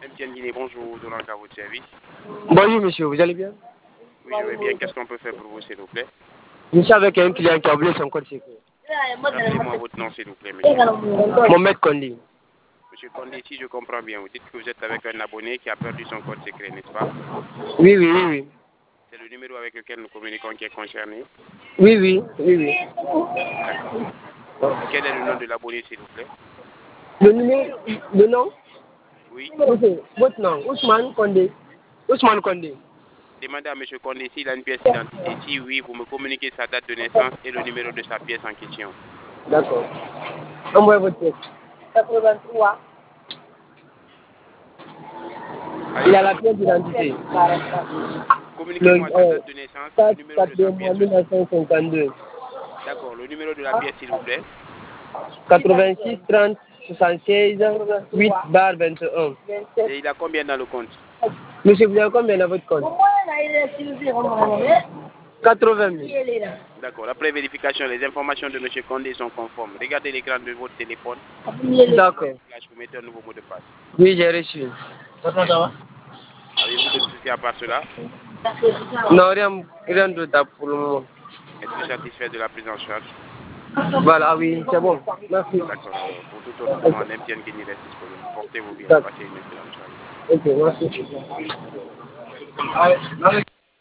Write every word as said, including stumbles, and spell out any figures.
M T N Guinée, bonjour, Dolan à votre service. Bonjour monsieur, vous allez bien? Oui, je vais bien. Qu'est-ce qu'on peut faire pour vous, s'il vous plaît? Je suis avec un client qui a oublié son code secret. Rappelez-moi votre nom, s'il vous plaît, monsieur. Mohamed Kondi. Monsieur Condé, si je comprends bien, vous dites que vous êtes avec un abonné qui a perdu son code secret, n'est-ce pas? Oui, oui, oui, oui. C'est le numéro avec lequel nous communiquons qui est concerné? Oui, oui, oui, oui. D'accord. Quel est le nom de l'abonné, s'il vous plaît? Le numéro, le nom? Oui. Ok, votre nom, Ousmane Kondé. Ousmane Kondé. Demandez à monsieur Condé s'il a une pièce d'identité. Si oui, vous me communiquez sa date de naissance et le numéro de sa pièce en question. D'accord. Envoyez votre pièce. quatre-vingt-trois. Il a la pièce d'identité. Communiquez-moi sa date de naissance et le numéro de sa pièce. mille neuf cent cinquante-deux. D'accord. Le numéro de la pièce, s'il vous plaît. quatre-vingt-six, trente, soixante-seize, huit, barre vingt et un. Et il a combien dans le compte? Monsieur, vous avez combien dans votre compte? quatre-vingt mille. D'accord. Après vérification, les informations de monsieur Condé sont conformes. Regardez l'écran de votre téléphone. D'accord. Vous mettez un nouveau mot de passe. Oui, j'ai reçu. Avez-vous d'autres soucis à part cela? Non, rien, rien d'autre pour le moment. Êtes-vous satisfait de la prise en charge? Voilà, oui, c'est bon. Merci. D'accord. Pour toute autre demande, M T N Guinée reste disponible. Portez-vous bien. Passez une excellente soirée. Ok, merci.